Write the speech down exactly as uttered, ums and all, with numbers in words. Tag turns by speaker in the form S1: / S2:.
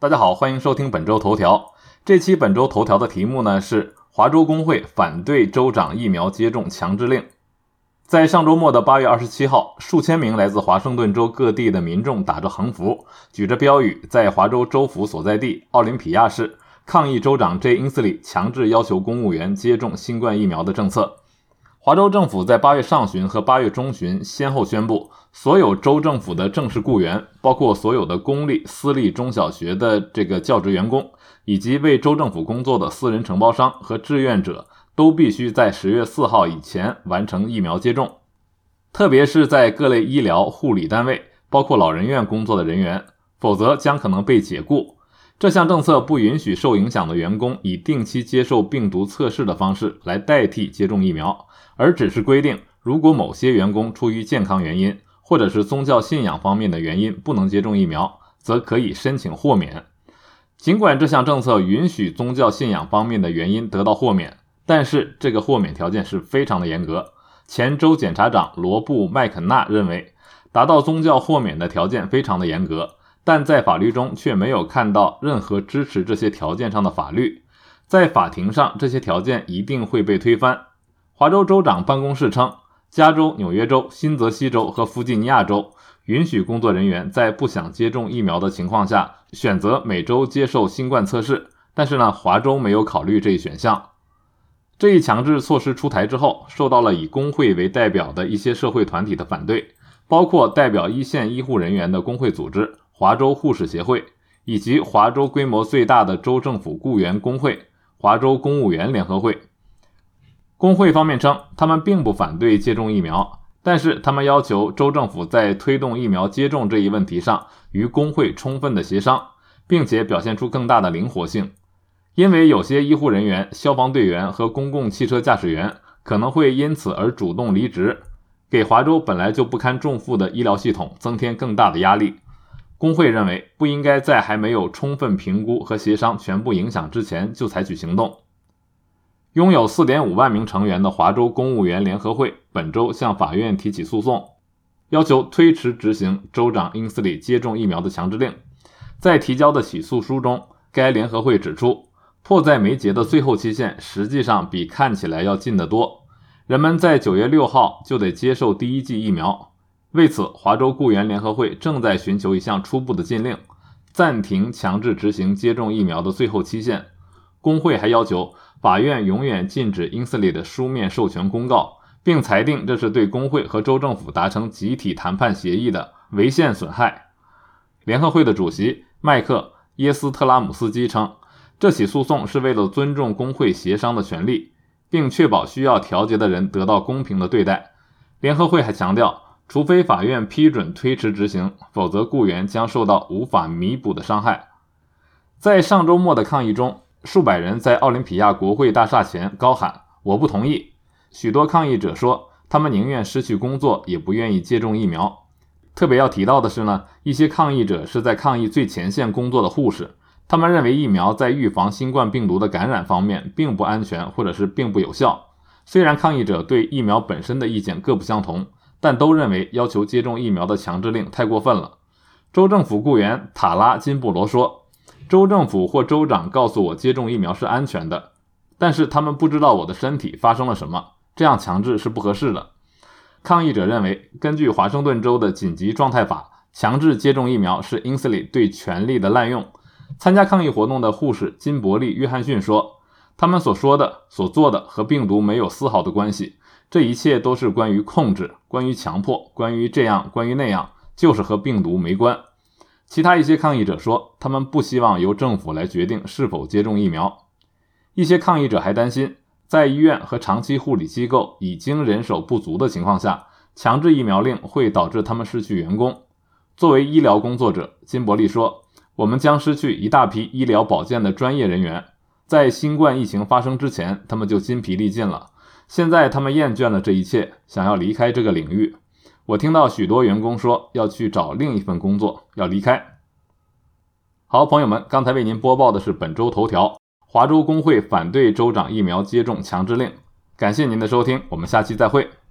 S1: 大家好，欢迎收听本周头条。这期本周头条的题目呢是华州工会反对州长疫苗接种强制令。在上周末的八月二十七号，数千名来自华盛顿州各地的民众打着横幅，举着标语，在华州州府所在地奥林匹亚市抗议州长 Jay Inslee 强制要求公务员接种新冠疫苗的政策。华州政府在八月上旬和八月中旬先后宣布，所有州政府的正式雇员，包括所有的公立、私立中小学的这个教职员工，以及为州政府工作的私人承包商和志愿者，都必须在十月四号以前完成疫苗接种。特别是在各类医疗、护理单位，包括老人院工作的人员，否则将可能被解雇。这项政策不允许受影响的员工以定期接受病毒测试的方式来代替接种疫苗，而只是规定，如果某些员工出于健康原因，或者是宗教信仰方面的原因不能接种疫苗，则可以申请豁免。尽管这项政策允许宗教信仰方面的原因得到豁免，但是这个豁免条件是非常的严格。前州检察长罗布·麦肯纳认为，达到宗教豁免的条件非常的严格，但在法律中却没有看到任何支持这些条件上的法律。在法庭上，这些条件一定会被推翻。华州州长办公室称，加州、纽约州、新泽西州和弗吉尼亚州允许工作人员在不想接种疫苗的情况下，选择每周接受新冠测试，但是呢，华州没有考虑这一选项。这一强制措施出台之后，受到了以工会为代表的一些社会团体的反对，包括代表一线医护人员的工会组织华州护士协会，以及华州规模最大的州政府雇员工会华州公务员联合会。工会方面称，他们并不反对接种疫苗，但是他们要求州政府在推动疫苗接种这一问题上与工会充分的协商，并且表现出更大的灵活性。因为有些医护人员、消防队员和公共汽车驾驶员可能会因此而主动离职，给华州本来就不堪重负的医疗系统增添更大的压力。工会认为，不应该在还没有充分评估和协商全部影响之前就采取行动。拥有 四点五万名成员的华州公务员联合会本周向法院提起诉讼，要求推迟执行州长英斯里接种疫苗的强制令。在提交的起诉书中，该联合会指出，迫在眉睫的最后期限实际上比看起来要近得多，人们在九月六号就得接受第一剂疫苗。为此，华州雇员联合会正在寻求一项初步的禁令，暂停强制执行接种疫苗的最后期限。工会还要求法院永远禁止英斯里的书面授权公告，并裁定这是对工会和州政府达成集体谈判协议的违宪损害。联合会的主席麦克·耶斯特拉姆斯基称，这起诉讼是为了尊重工会协商的权利，并确保需要调解的人得到公平的对待。联合会还强调，除非法院批准推迟执行，否则雇员将受到无法弥补的伤害。在上周末的抗议中，数百人在奥林匹亚国会大厦前高喊“我不同意”。许多抗议者说，他们宁愿失去工作，也不愿意接种疫苗。特别要提到的是呢，一些抗议者是在抗议最前线工作的护士，他们认为疫苗在预防新冠病毒的感染方面并不安全，或者是并不有效。虽然抗议者对疫苗本身的意见各不相同，但都认为要求接种疫苗的强制令太过分了。州政府雇员塔拉金布罗说，州政府或州长告诉我接种疫苗是安全的，但是他们不知道我的身体发生了什么，这样强制是不合适的。抗议者认为，根据华盛顿州的紧急状态法，强制接种疫苗是英斯里对权力的滥用。参加抗议活动的护士金伯利·约翰逊说，他们所说的、所做的和病毒没有丝毫的关系，这一切都是关于控制、关于强迫、关于这样、关于那样，就是和病毒没关。其他一些抗议者说，他们不希望由政府来决定是否接种疫苗。一些抗议者还担心，在医院和长期护理机构已经人手不足的情况下，强制疫苗令会导致他们失去员工。作为医疗工作者，金伯利说，我们将失去一大批医疗保健的专业人员。在新冠疫情发生之前，他们就筋疲力尽了。现在他们厌倦了这一切，想要离开这个领域。我听到许多员工说要去找另一份工作，要离开。好，朋友们，刚才为您播报的是本周头条，华州工会反对州长疫苗接种强制令。感谢您的收听，我们下期再会。